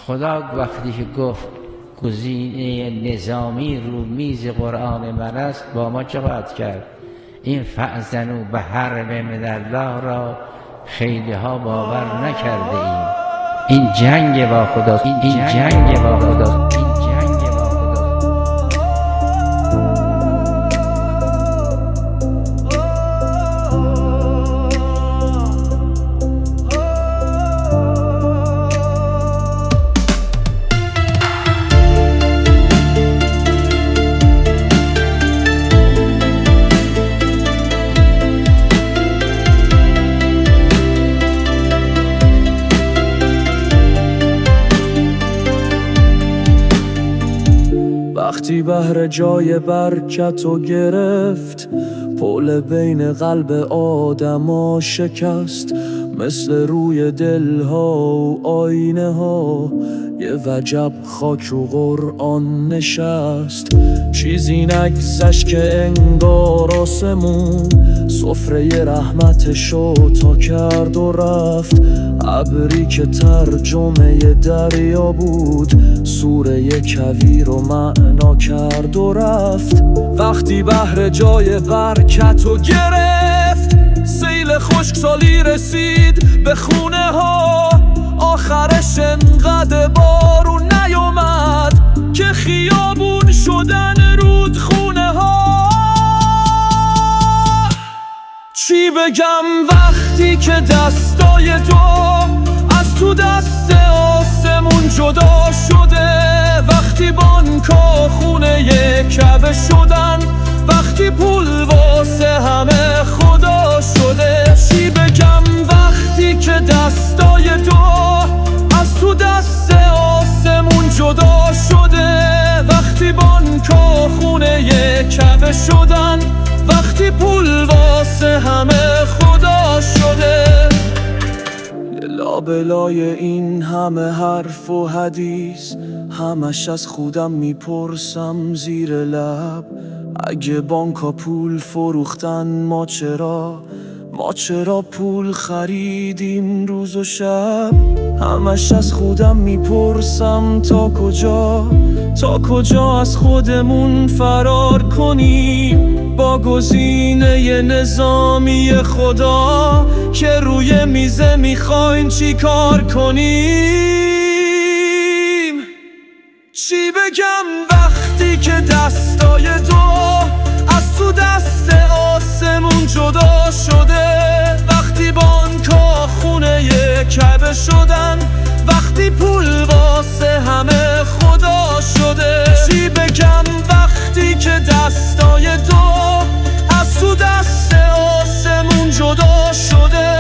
خدا وقتی که گفت گزینه نظامی رو میز قرآن من است، با ما چه خواهد کرد؟ این فأذنوا بحرب من الله را خیلی ها باور نکرده ایم. این جنگ با خداست، این جنگ با خداست. وقتی بهر جای برکتو گرفت، پل بین قلب آدما شکست. مثل روی دلها و آینه ها یه وجب خاک و قرآن نشست. چیزی نگذشت که انگار آسمون سفره رحمتشو تا کرد و رفت. ابری که ترجمه دریا بود سوره کویر رو معنا کرد و رفت. وقتی بحر جای برکتو گرفت، سیل خشکسالی رسید به خونه ها. آخرش انقدر بارون نیومد که خیابون شدن رودخونه ها. چی بگم وقتی که دستای تو از تو دست آسمون جدا شده؟ وقتی بانکا خونه کعبه شدن، وقتی پول واسه همه خدا شده. چی بگم وقتی که دستای تو از تو دست آسمون جدا شده؟ وقتی بانکا خونه کعبه شدن، وقتی پول واسه همه خدا شده. لابلای این همه حرف و حدیث، همش از خودم میپرسم زیر لب، اگه بانکا پول فروختن ما چرا پول خریدیم روز و شب؟ همش از خودم میپرسم تا کجا از خودمون فرار کنیم با گزینه نظامی خدا که روی میزه میخواین چی کار کنیم؟ چی بگم وقتی که دستای تو از تو دست آسمون جدا شده؟ وقتی بانکا خونه کعبه شدن، وقتی پول واسه همه خدا شده. چی بگم وقتی که دستای تو از تو دست آسمون جدا شده؟